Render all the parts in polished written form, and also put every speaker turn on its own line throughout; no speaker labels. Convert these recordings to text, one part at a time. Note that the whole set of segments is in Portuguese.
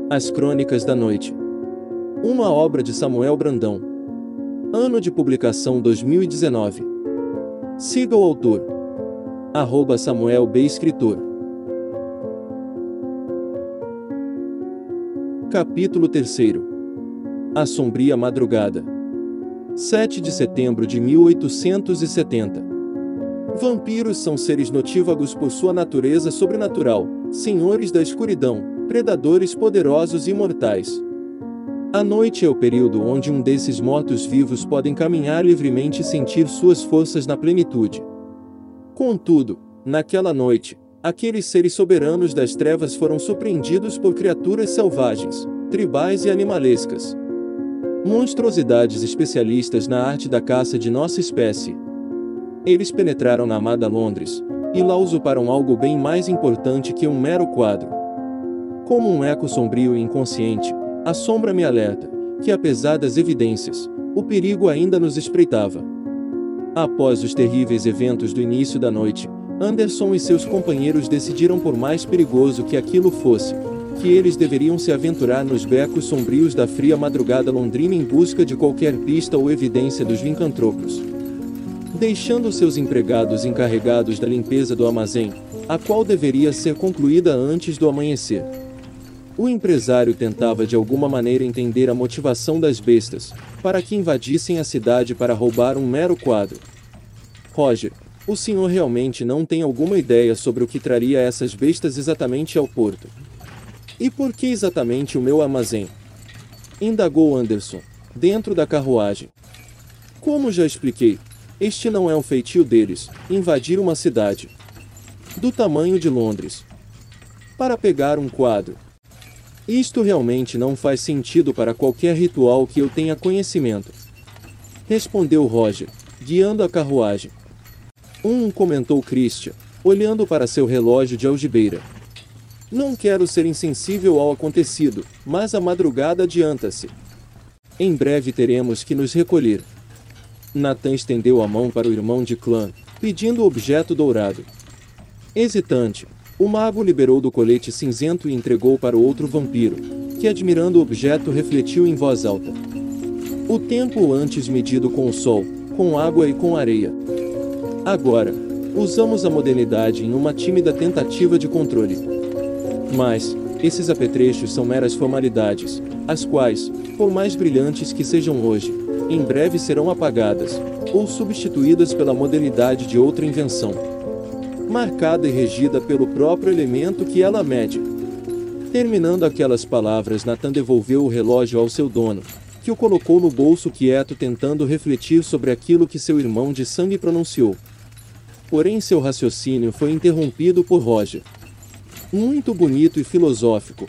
As Crônicas da Noite. Uma obra de Samuel Brandão. Ano de publicação 2019. Siga o autor. @Samuel B. Escritor. Capítulo 3. A Sombria Madrugada. 7 de setembro de 1870. Vampiros são seres notívagos por sua natureza sobrenatural, senhores da escuridão, predadores poderosos e mortais. A noite é o período onde um desses mortos-vivos podem caminhar livremente e sentir suas forças na plenitude. Contudo, naquela noite, aqueles seres soberanos das trevas foram surpreendidos por criaturas selvagens, tribais e animalescas. Monstruosidades especialistas na arte da caça de nossa espécie. Eles penetraram na amada Londres, e lá usurparam algo bem mais importante que um mero quadro. Como um eco sombrio e inconsciente, a sombra me alerta, que apesar das evidências, o perigo ainda nos espreitava. Após os terríveis eventos do início da noite, Anderson e seus companheiros decidiram, por mais perigoso que aquilo fosse, que eles deveriam se aventurar nos becos sombrios da fria madrugada londrina em busca de qualquer pista ou evidência dos lincantropos. Deixando seus empregados encarregados da limpeza do armazém, a qual deveria ser concluída antes do amanhecer. O empresário tentava de alguma maneira entender a motivação das bestas, para que invadissem a cidade para roubar um mero quadro. Roger, o senhor realmente não tem alguma ideia sobre o que traria essas bestas exatamente ao porto? E por que exatamente o meu armazém? Indagou Anderson, dentro da carruagem. Como já expliquei, este não é um feitio deles, invadir uma cidade do tamanho de Londres para pegar um quadro. Isto realmente não faz sentido para qualquer ritual que eu tenha conhecimento, respondeu Roger, guiando a carruagem. Comentou Christian, olhando para seu relógio de algibeira. Não quero ser insensível ao acontecido, mas a madrugada adianta-se. Em breve teremos que nos recolher. Nathan estendeu a mão para o irmão de clã, pedindo o objeto dourado. Hesitante, o mago liberou do colete cinzento e entregou para o outro vampiro, que admirando o objeto refletiu em voz alta. O tempo antes medido com o sol, com água e com areia. Agora, usamos a modernidade em uma tímida tentativa de controle. Mas, esses apetrechos são meras formalidades, as quais, por mais brilhantes que sejam hoje, em breve serão apagadas, ou substituídas pela modernidade de outra invenção, marcada e regida pelo próprio elemento que ela mede. Terminando aquelas palavras, Nathan devolveu o relógio ao seu dono, que o colocou no bolso quieto tentando refletir sobre aquilo que seu irmão de sangue pronunciou. Porém seu raciocínio foi interrompido por Roger. Muito bonito e filosófico.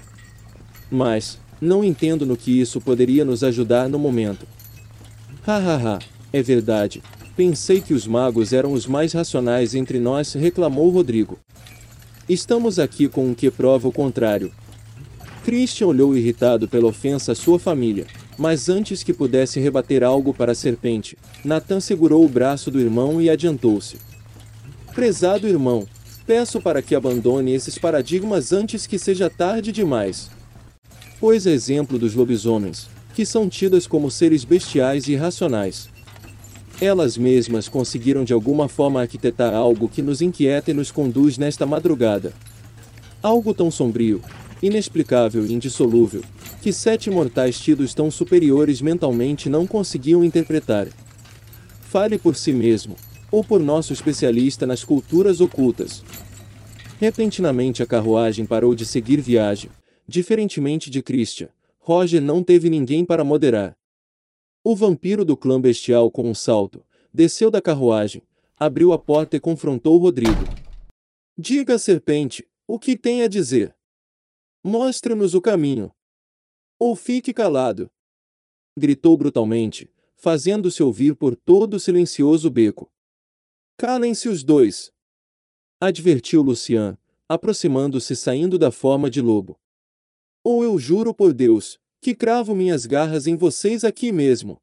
Mas, não entendo no que isso poderia nos ajudar no momento. Hahaha, é verdade. Pensei que os magos eram os mais racionais entre nós, reclamou Rodrigo. Estamos aqui com um que prova o contrário. Christian olhou irritado pela ofensa à sua família, mas antes que pudesse rebater algo para a serpente, Nathan segurou o braço do irmão e adiantou-se. Prezado irmão, peço para que abandone esses paradigmas antes que seja tarde demais. Pois é exemplo dos lobisomens, que são tidas como seres bestiais e irracionais. Elas mesmas conseguiram de alguma forma arquitetar algo que nos inquieta e nos conduz nesta madrugada. Algo tão sombrio, inexplicável e indissolúvel, que 7 mortais tidos tão superiores mentalmente não conseguiam interpretar. Fale por si mesmo, ou por nosso especialista nas culturas ocultas. Repentinamente a carruagem parou de seguir viagem. Diferentemente de Christian, Roger não teve ninguém para moderar. O vampiro do clã bestial com um salto, desceu da carruagem, abriu a porta e confrontou Rodrigo. Diga, serpente, o que tem a dizer? Mostre-nos o caminho. Ou fique calado. Gritou brutalmente, fazendo-se ouvir por todo o silencioso beco. Calem-se os dois. Advertiu Lucian, aproximando-se saindo da forma de lobo. Ou eu juro por Deus, que cravo minhas garras em vocês aqui mesmo.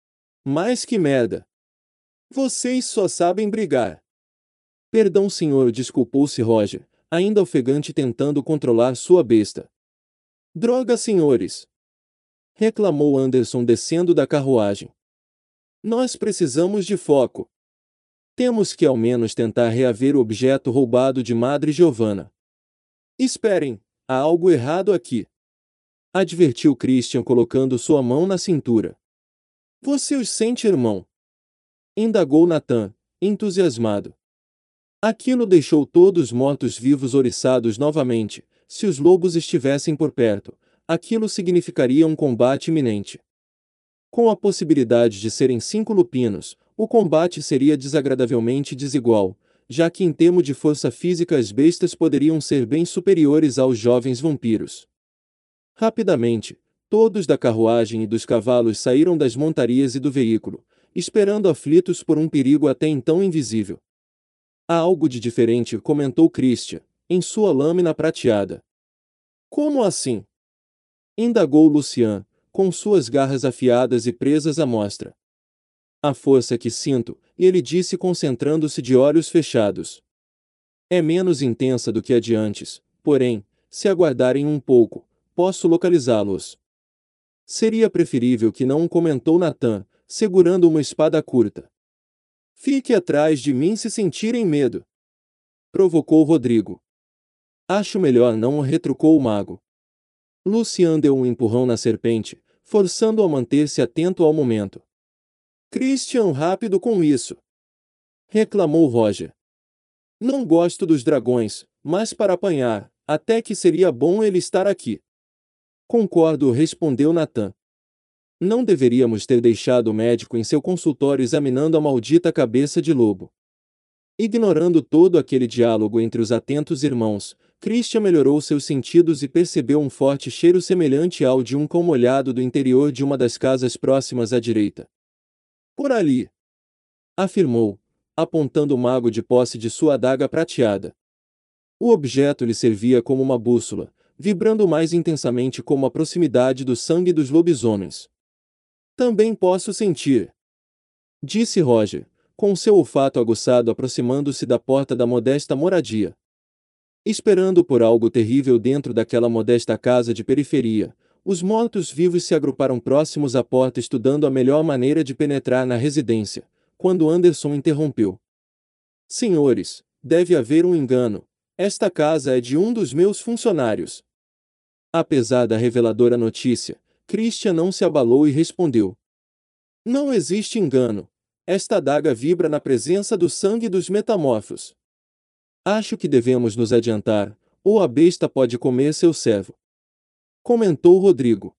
Mas que merda! Vocês só sabem brigar. Perdão, senhor, desculpou-se Roger, ainda ofegante tentando controlar sua besta. Droga, senhores! Reclamou Anderson descendo da carruagem. Nós precisamos de foco. Temos que ao menos tentar reaver o objeto roubado de Madre Giovanna. Esperem, há algo errado aqui. Advertiu Christian colocando sua mão na cintura. Você os sente, irmão? Indagou Nathan, entusiasmado. Aquilo deixou todos mortos-vivos oriçados novamente. Se os lobos estivessem por perto, aquilo significaria um combate iminente. Com a possibilidade de serem 5 lupinos, o combate seria desagradavelmente desigual, já que em termos de força física as bestas poderiam ser bem superiores aos jovens vampiros. Rapidamente, todos da carruagem e dos cavalos saíram das montarias e do veículo, esperando aflitos por um perigo até então invisível. Há algo de diferente, comentou Christian, em sua lâmina prateada. Como assim? Indagou Lucian, com suas garras afiadas e presas à mostra. A força que sinto, ele disse concentrando-se de olhos fechados. É menos intensa do que a de antes, porém, se aguardarem um pouco, posso localizá-los. Seria preferível que não, comentou Nathan, segurando uma espada curta. Fique atrás de mim se sentirem medo. Provocou Rodrigo. Acho melhor não, retrucou o mago. Lucian deu um empurrão na serpente, forçando-o a manter-se atento ao momento. Christian, rápido com isso! Reclamou Roger. Não gosto dos dragões, mas para apanhar, até que seria bom ele estar aqui. Concordo, respondeu Nathan. Não deveríamos ter deixado o médico em seu consultório examinando a maldita cabeça de lobo. Ignorando todo aquele diálogo entre os atentos irmãos, Christian melhorou seus sentidos e percebeu um forte cheiro semelhante ao de um cão molhado do interior de uma das casas próximas à direita. Por ali! Afirmou, apontando o mago de posse de sua adaga prateada. O objeto lhe servia como uma bússola, vibrando mais intensamente como a proximidade do sangue dos lobisomens. Também posso sentir, disse Roger, com seu olfato aguçado aproximando-se da porta da modesta moradia. Esperando por algo terrível dentro daquela modesta casa de periferia, os mortos-vivos se agruparam próximos à porta estudando a melhor maneira de penetrar na residência, quando Anderson interrompeu. Senhores, deve haver um engano. Esta casa é de um dos meus funcionários. Apesar da reveladora notícia, Christian não se abalou e respondeu. Não existe engano. Esta adaga vibra na presença do sangue dos metamorfos. Acho que devemos nos adiantar, ou a besta pode comer seu servo. Comentou Rodrigo.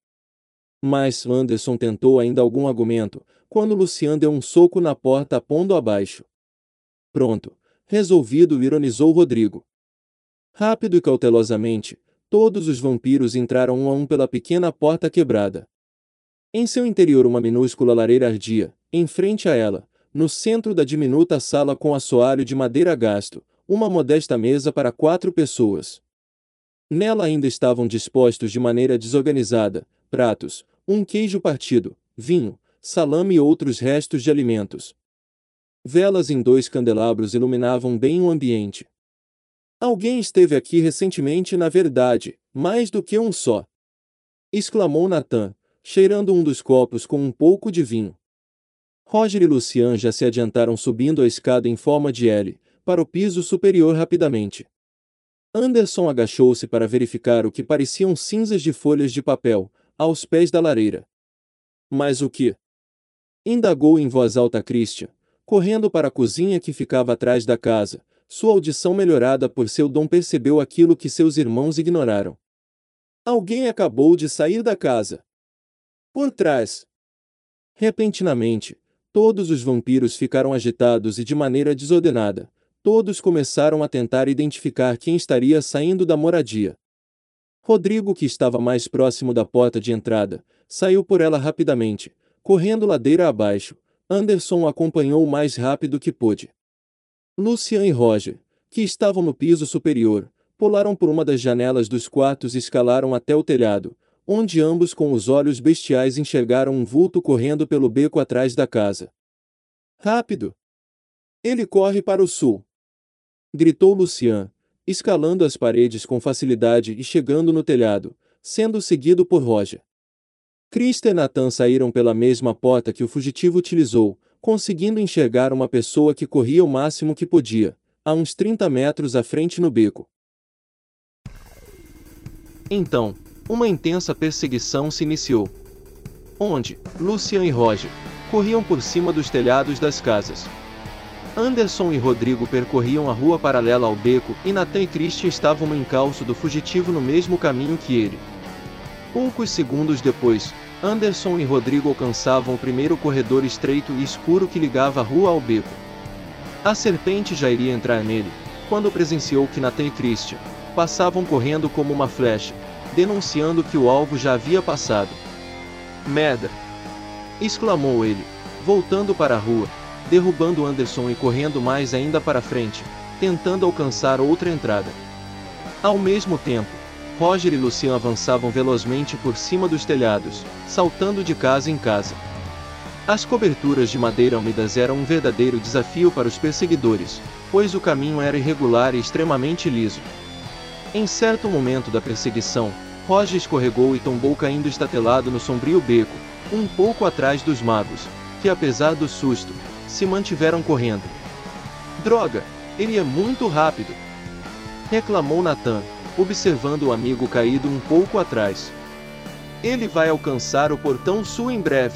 Mas Anderson tentou ainda algum argumento, quando Lucian deu um soco na porta pondo abaixo. Pronto, resolvido, ironizou Rodrigo. Rápido e cautelosamente, todos os vampiros entraram um a um pela pequena porta quebrada. Em seu interior uma minúscula lareira ardia, em frente a ela, no centro da diminuta sala com assoalho de madeira gasto, uma modesta mesa para 4 pessoas. Nela ainda estavam dispostos de maneira desorganizada, pratos, um queijo partido, vinho, salame e outros restos de alimentos. Velas em 2 candelabros iluminavam bem o ambiente. Alguém esteve aqui recentemente, na verdade, mais do que um só. Exclamou Nathan, cheirando um dos copos com um pouco de vinho. Roger e Lucian já se adiantaram subindo a escada em forma de L, para o piso superior rapidamente. Anderson agachou-se para verificar o que pareciam cinzas de folhas de papel, aos pés da lareira. Mas o que? Indagou em voz alta Christian, correndo para a cozinha que ficava atrás da casa. Sua audição melhorada por seu dom percebeu aquilo que seus irmãos ignoraram. Alguém acabou de sair da casa. Por trás. Repentinamente, todos os vampiros ficaram agitados e de maneira desordenada. Todos começaram a tentar identificar quem estaria saindo da moradia. Rodrigo, que estava mais próximo da porta de entrada, saiu por ela rapidamente, correndo ladeira abaixo. Anderson o acompanhou o mais rápido que pôde. Lucian e Roger, que estavam no piso superior, pularam por uma das janelas dos quartos e escalaram até o telhado, onde ambos com os olhos bestiais enxergaram um vulto correndo pelo beco atrás da casa. Rápido! Ele corre para o sul! Gritou Lucian, escalando as paredes com facilidade e chegando no telhado, sendo seguido por Roger. Christian e Nathan saíram pela mesma porta que o fugitivo utilizou, conseguindo enxergar uma pessoa que corria o máximo que podia, a uns 30 metros à frente no beco. Então, uma intensa perseguição se iniciou, onde Lucian e Roger corriam por cima dos telhados das casas. Anderson e Rodrigo percorriam a rua paralela ao beco e Nathan e Christian estavam no encalço do fugitivo no mesmo caminho que ele. Poucos segundos depois, Anderson e Rodrigo alcançavam o primeiro corredor estreito e escuro que ligava a rua ao beco. A serpente já iria entrar nele, quando presenciou que Nathan e Christian passavam correndo como uma flecha, denunciando que o alvo já havia passado. "Merda!" exclamou ele, voltando para a rua, derrubando Anderson e correndo mais ainda para frente, tentando alcançar outra entrada. Ao mesmo tempo, Roger e Lucian avançavam velozmente por cima dos telhados, saltando de casa em casa. As coberturas de madeira úmidas eram um verdadeiro desafio para os perseguidores, pois o caminho era irregular e extremamente liso. Em certo momento da perseguição, Roger escorregou e tombou caindo estatelado no sombrio beco, um pouco atrás dos magos, que apesar do susto, se mantiveram correndo. "Droga, ele é muito rápido!" reclamou Nathan, observando o amigo caído um pouco atrás. "Ele vai alcançar o portão sul em breve.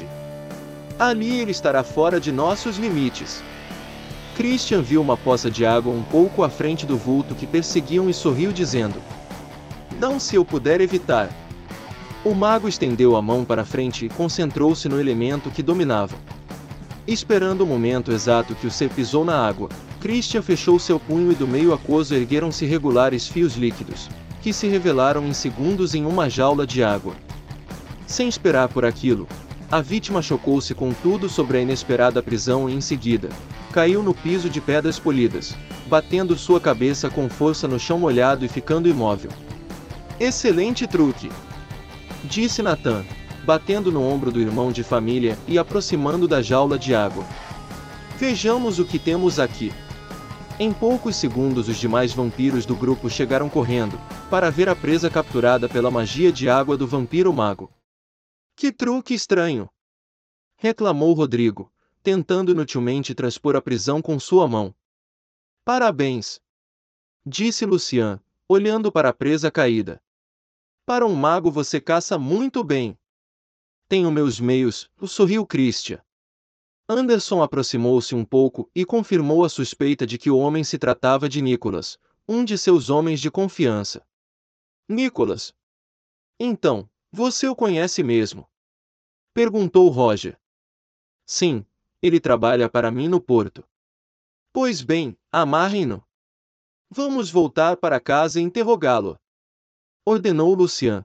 Ali ele estará fora de nossos limites." Christian viu uma poça de água um pouco à frente do vulto que perseguiam e sorriu dizendo: "Não, se eu puder evitar." O mago estendeu a mão para frente e concentrou-se no elemento que dominava. Esperando o momento exato que o ser pisou na água, Christian fechou seu punho e do meio aquoso ergueram-se regulares fios líquidos, que se revelaram em segundos em uma jaula de água. Sem esperar por aquilo, a vítima chocou-se com tudo sobre a inesperada prisão e em seguida, caiu no piso de pedras polidas, batendo sua cabeça com força no chão molhado e ficando imóvel. "Excelente truque!" disse Nathan, batendo no ombro do irmão de família e aproximando da jaula de água. "Vejamos o que temos aqui." Em poucos segundos os demais vampiros do grupo chegaram correndo, para ver a presa capturada pela magia de água do vampiro mago. "Que truque estranho!" reclamou Rodrigo, tentando inutilmente transpor a prisão com sua mão. "Parabéns!" disse Lucian, olhando para a presa caída. "Para um mago você caça muito bem." "Tenho meus meios", sorriu Christian. Anderson aproximou-se um pouco e confirmou a suspeita de que o homem se tratava de Nicholas, um de seus homens de confiança. "Nicholas? Então, você o conhece mesmo?" perguntou Roger. "Sim, ele trabalha para mim no porto." "Pois bem, amarrem-no. Vamos voltar para casa e interrogá-lo", ordenou Lucian.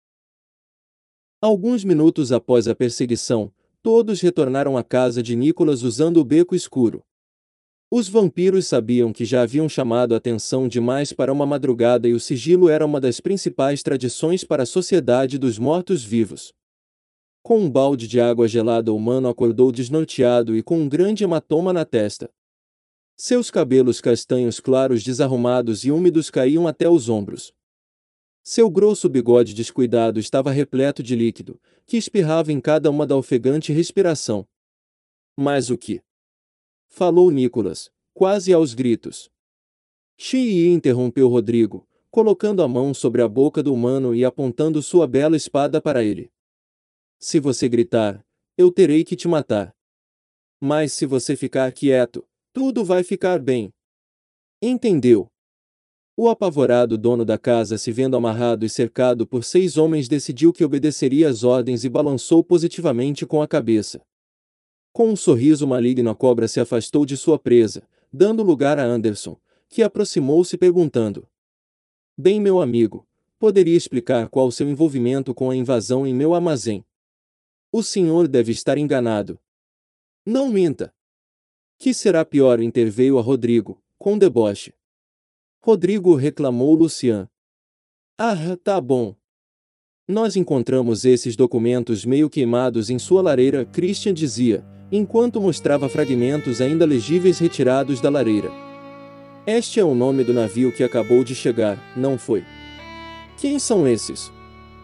Alguns minutos após a perseguição, todos retornaram à casa de Nicholas usando o beco escuro. Os vampiros sabiam que já haviam chamado a atenção demais para uma madrugada e o sigilo era uma das principais tradições para a sociedade dos mortos-vivos. Com um balde de água gelada, o humano acordou desnorteado e com um grande hematoma na testa. Seus cabelos castanhos claros desarrumados e úmidos caíam até os ombros. Seu grosso bigode descuidado estava repleto de líquido, que espirrava em cada uma da ofegante respiração. "Mas o que?" falou Nicholas, quase aos gritos. Xi interrompeu Rodrigo, colocando a mão sobre a boca do humano e apontando sua bela espada para ele. "Se você gritar, eu terei que te matar. Mas se você ficar quieto, tudo vai ficar bem. Entendeu?" O apavorado dono da casa, se vendo amarrado e cercado por 6 homens, decidiu que obedeceria às ordens e balançou positivamente com a cabeça. Com um sorriso maligno, a cobra se afastou de sua presa, dando lugar a Anderson, que aproximou-se perguntando: "Bem, meu amigo, poderia explicar qual seu envolvimento com a invasão em meu armazém?" "O senhor deve estar enganado." "Não minta." "Que será pior?" interveio a Rodrigo, com deboche. "Rodrigo", reclamou Lucian. "Ah, tá bom. Nós encontramos esses documentos meio queimados em sua lareira", Christian dizia, enquanto mostrava fragmentos ainda legíveis retirados da lareira. "Este é o nome do navio que acabou de chegar, não foi?" "Quem são esses?"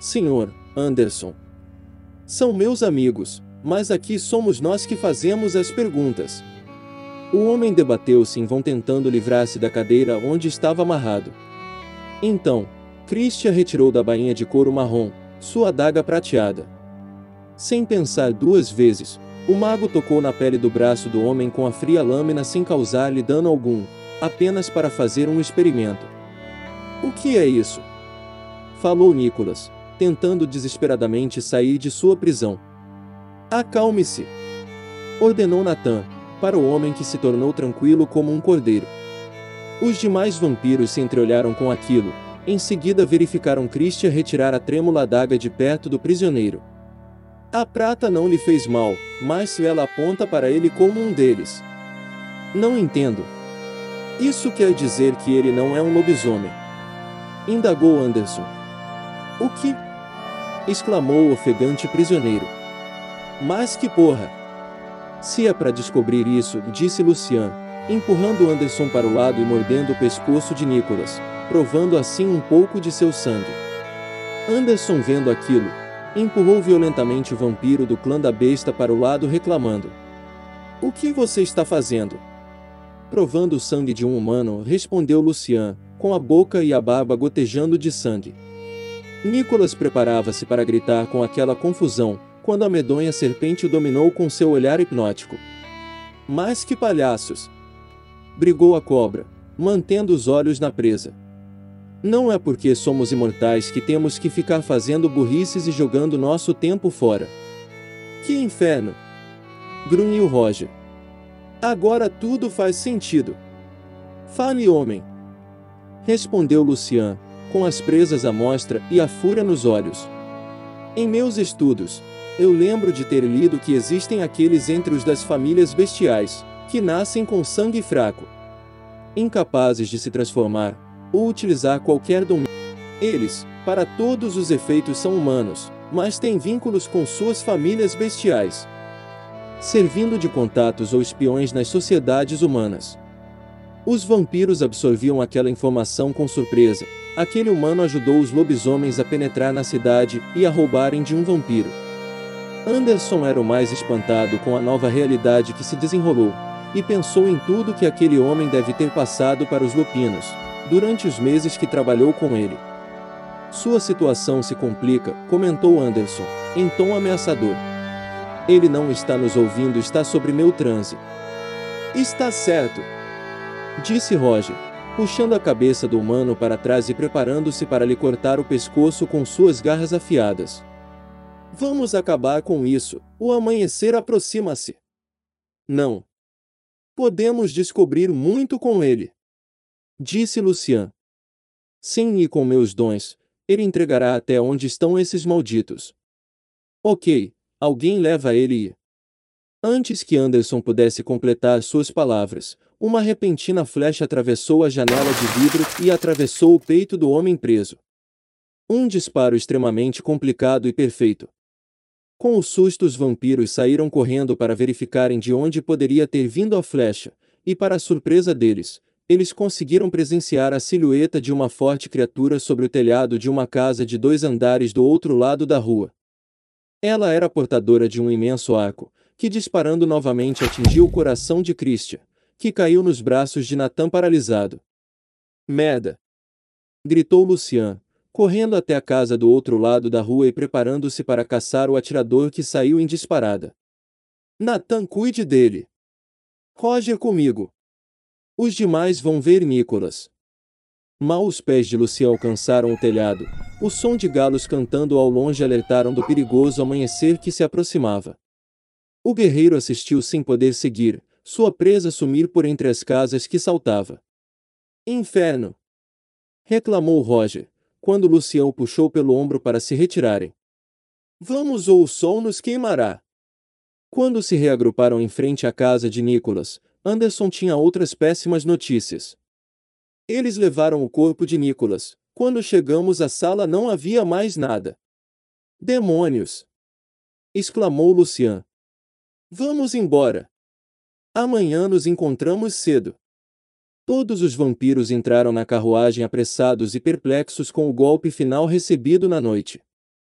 Senhor Anderson. São meus amigos, mas aqui somos nós que fazemos as perguntas. O homem debateu-se em vão tentando livrar-se da cadeira onde estava amarrado. Então, Christian retirou da bainha de couro marrom sua adaga prateada. Sem pensar duas vezes, o mago tocou na pele do braço do homem com a fria lâmina sem causar-lhe dano algum, apenas para fazer um experimento. O que é isso? Falou Nicholas, tentando desesperadamente sair de sua prisão. Acalme-se! Ordenou Nathan, para o homem que se tornou tranquilo como um cordeiro. Os demais vampiros se entreolharam com aquilo, em seguida verificaram Christian retirar a trêmula adaga de perto do prisioneiro. A prata não lhe fez mal, mas se ela aponta para ele como um deles. Não entendo. Isso quer dizer que ele não é um lobisomem? Indagou Anderson. O que? Exclamou o ofegante prisioneiro. Mas que porra! Se é para descobrir isso, disse Lucian, empurrando Anderson para o lado e mordendo o pescoço de Nicholas, provando assim um pouco de seu sangue. Anderson, vendo aquilo, empurrou violentamente o vampiro do clã da besta para o lado reclamando. O que você está fazendo? Provando o sangue de um humano, respondeu Lucian, com a boca e a barba gotejando de sangue. Nicholas preparava-se para gritar com aquela confusão, quando a medonha serpente o dominou com seu olhar hipnótico. Mas que palhaços! Brigou a cobra, mantendo os olhos na presa. Não é porque somos imortais que temos que ficar fazendo burrices e jogando nosso tempo fora. Que inferno! Grunhiu Roger. Agora tudo faz sentido. Fale, homem! Respondeu Lucian, com as presas à mostra e a fúria nos olhos. Em meus estudos, eu lembro de ter lido que existem aqueles entre os das famílias bestiais, que nascem com sangue fraco, incapazes de se transformar, ou utilizar qualquer domínio. Eles, para todos os efeitos são humanos, mas têm vínculos com suas famílias bestiais, servindo de contatos ou espiões nas sociedades humanas. Os vampiros absorviam aquela informação com surpresa. Aquele humano ajudou os lobisomens a penetrar na cidade e a roubarem de um vampiro. Anderson era o mais espantado com a nova realidade que se desenrolou, e pensou em tudo que aquele homem deve ter passado para os lupinos, durante os meses que trabalhou com ele. Sua situação se complica, comentou Anderson, em tom ameaçador. Ele não está nos ouvindo, está sobre meu transe. Está certo, disse Roger, puxando a cabeça do humano para trás e preparando-se para lhe cortar o pescoço com suas garras afiadas. Vamos acabar com isso, o amanhecer aproxima-se. Não. Podemos descobrir muito com ele, disse Lucian. Sem ir com meus dons, ele entregará até onde estão esses malditos. Ok, alguém leva ele e... Antes que Anderson pudesse completar suas palavras, uma repentina flecha atravessou a janela de vidro e atravessou o peito do homem preso. Um disparo extremamente complicado e perfeito. Com o susto, os vampiros saíram correndo para verificarem de onde poderia ter vindo a flecha, e para a surpresa deles, eles conseguiram presenciar a silhueta de uma forte criatura sobre o telhado de uma casa de 2 andares do outro lado da rua. Ela era portadora de um imenso arco, que disparando novamente atingiu o coração de Christian, que caiu nos braços de Nathan paralisado. Merda! Gritou Lucian, correndo até a casa do outro lado da rua e preparando-se para caçar o atirador que saiu em disparada. Nathan, cuide dele. Roger, comigo. Os demais vão ver Nicholas. Mal os pés de Lucian alcançaram o telhado, o som de galos cantando ao longe alertaram do perigoso amanhecer que se aproximava. O guerreiro assistiu sem poder seguir, sua presa sumir por entre as casas que saltava. Inferno! Reclamou Roger, quando Lucian o puxou pelo ombro para se retirarem. Vamos ou o sol nos queimará. Quando se reagruparam em frente à casa de Nicholas, Anderson tinha outras péssimas notícias. Eles levaram o corpo de Nicholas. Quando chegamos à sala não havia mais nada. Demônios! Exclamou Lucian. Vamos embora. Amanhã nos encontramos cedo. Todos os vampiros entraram na carruagem apressados e perplexos com o golpe final recebido na noite.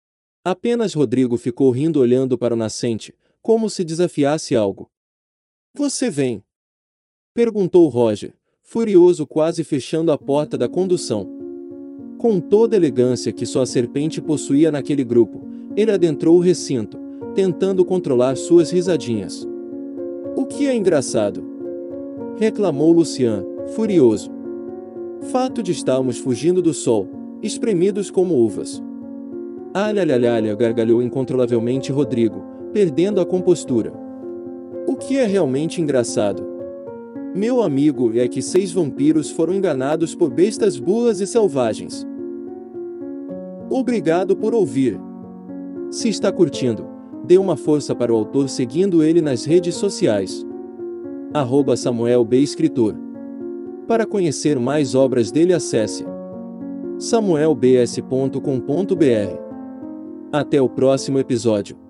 Apenas Rodrigo ficou rindo olhando para o nascente, como se desafiasse algo. Você vem? Perguntou Roger, furioso, quase fechando a porta da condução. Com toda a elegância que só a serpente possuía naquele grupo, ele adentrou o recinto, tentando controlar suas risadinhas. O que é engraçado? Reclamou Lucian, furioso. Fato de estarmos fugindo do sol, espremidos como uvas. Alhalhalhalha, gargalhou incontrolavelmente Rodrigo, perdendo a compostura. O que é realmente engraçado? Meu amigo, é que 6 vampiros foram enganados por bestas burras e selvagens. Obrigado por ouvir. Se está curtindo, dê uma força para o autor seguindo ele nas redes sociais. @SamuelB Escritor. Para conhecer mais obras dele, acesse samuelbs.com.br. Até o próximo episódio.